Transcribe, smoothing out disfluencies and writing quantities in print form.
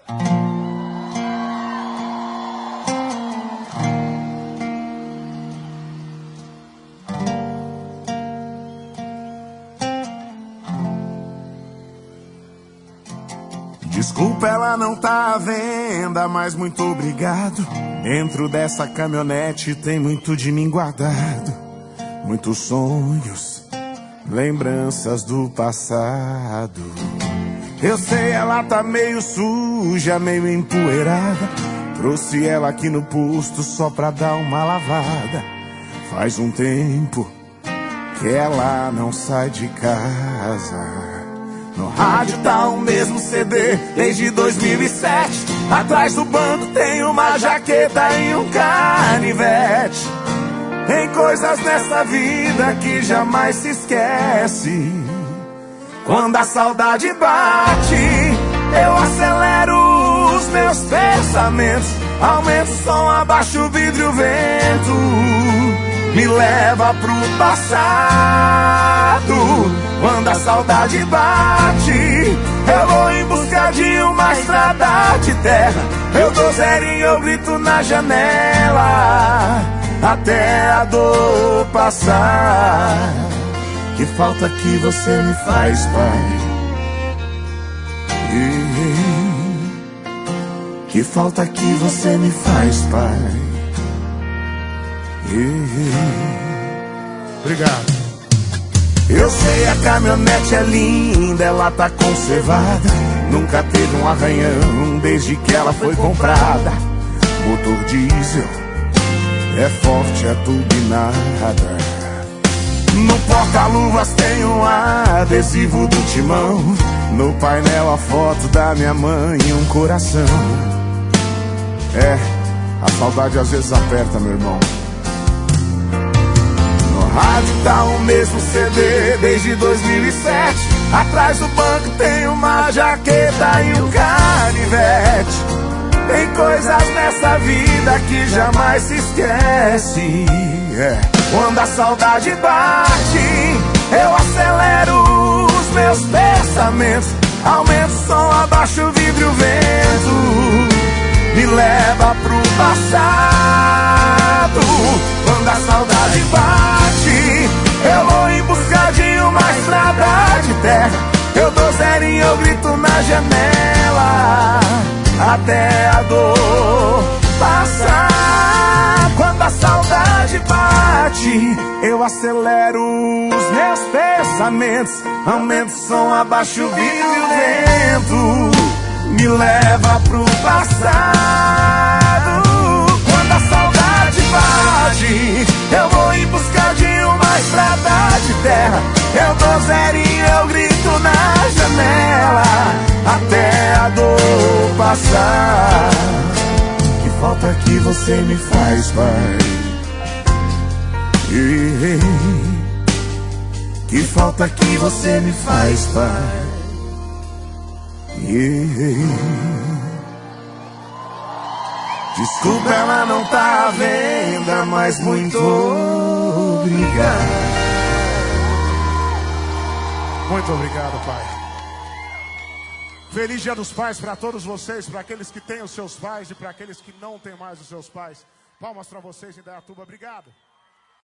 Desculpa, ela não tá à venda, mas muito obrigado. Dentro dessa caminhonete tem muito de mim guardado. Muitos sonhos, lembranças do passado. Eu sei, ela tá meio suja, meio empoeirada. Trouxe ela aqui no posto só pra dar uma lavada. Faz um tempo que ela não sai de casa. No rádio tá o mesmo CD desde 2007. Atrás do banco tem uma jaqueta e um canivete. Tem coisas nessa vida que jamais se esquece. Quando a saudade bate, eu acelero os meus pensamentos. Aumento o som, abaixo o vidro e o vento me leva pro passado. Quando a saudade bate, eu vou em busca de uma estrada de terra. Eu dou zerinho, eu grito na janela, até a dor passar. Que falta que você me faz, pai. Que falta que você me faz, pai. Obrigado. Eu sei, a caminhonete é linda, ela tá conservada. Nunca teve um arranhão desde que ela foi comprada. Motor diesel, é forte, é tudo e nada. No porta-luvas tem um adesivo do Timão. No painel a foto da minha mãe e um coração. É, a saudade às vezes aperta, meu irmão. No rádio tá o mesmo CD desde 2007. Atrás do banco tem uma jaqueta e um canivete. Tem coisas nessa vida que jamais se esquece. Quando a saudade bate, eu acelero os meus pensamentos. Aumento o som, abaixo o vidro e o vento me leva pro passado. Quando a saudade bate, eu vou em busca de uma estrada de terra. Eu dou zerinho, eu grito na janela, até a dor passar. Quando a saudade bate, eu acelero os meus pensamentos. Aumento o som, abaixo o vidro e o vento me leva pro passado. Quando a saudade bate, eu vou em busca de uma estrada de terra. Eu dou zerinho, eu grito na janela, até a dor passar. Que falta que você me faz, pai. Que falta que você me faz, pai. Desculpa, ela não tá à venda, mas muito obrigado. Muito obrigado, pai. Feliz Dia dos Pais para todos vocês, para aqueles que têm os seus pais e para aqueles que não têm mais os seus pais. Palmas para vocês em Indaiatuba. Obrigado.